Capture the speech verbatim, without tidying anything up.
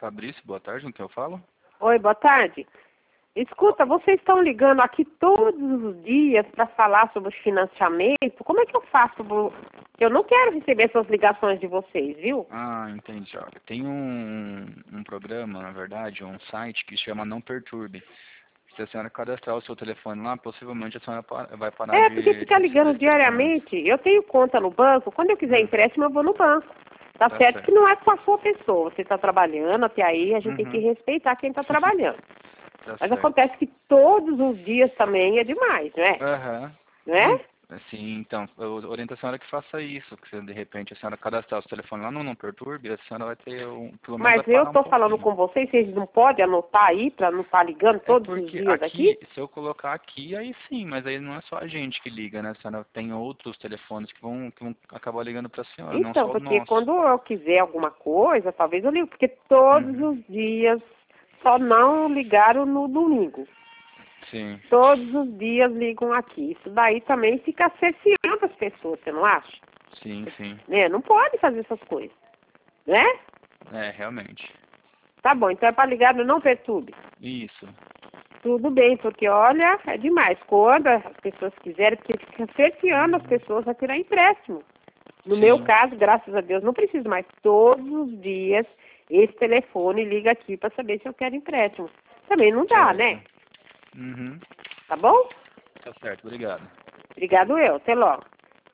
Fabrício, boa tarde, no que eu falo? Oi, boa tarde. Escuta, vocês estão ligando aqui todos os dias para falar sobre financiamento. Como é que eu faço? Pro... Eu não quero receber essas ligações de vocês, viu? Ah, entendi. Olha, tem um, um programa, na verdade, um site que se chama Não Perturbe. Se a senhora cadastrar o seu telefone lá, possivelmente a senhora pa- vai parar É, de, porque de ficar receber ligando as ligações. diariamente. Eu tenho conta no banco. Quando eu quiser Hum, empréstimo, eu vou no banco. Tá tá certo que certo. não é com a sua pessoa. Você está trabalhando, até aí a gente tem que Uhum, respeitar quem está trabalhando. tá Mas certo. acontece que todos os dias também é demais, não é? Aham. Não Hum, é? Assim, então, eu oriento a senhora que faça isso, que se de repente a senhora cadastrar o seu telefone lá no Não Perturbe, a senhora vai ter, um, pelo menos vai Mas eu parar um estou falando pouquinho. com vocês, vocês não podem anotar aí para não estar ligando É todos os porque dias aqui? aqui, se eu colocar aqui, aí sim, mas aí não é só a gente que liga, né, senhora? Tem outros telefones que vão, que vão acabar ligando para a senhora, não Então, só o porque nosso. quando eu quiser alguma coisa, talvez eu ligue, porque todos Uhum. os dias só não ligaram no domingo. Sim, Todos os dias ligam aqui. Isso daí também fica cerceando as pessoas, você não acha? sim, sim. Né? Não pode fazer essas coisas, né? É, realmente. Tá bom, então é para ligar no Não Perturbe. Isso. Tudo bem, porque olha, é demais. Quando as pessoas quiserem, porque fica cerceando as pessoas a tirar empréstimo. No meu Sim, caso, graças a Deus, não preciso mais. Todos os dias, esse telefone liga aqui para saber se eu quero empréstimo. Também não dá, certo. né? Uhum. Tá bom? Tá certo, obrigado. Obrigado eu. Até logo.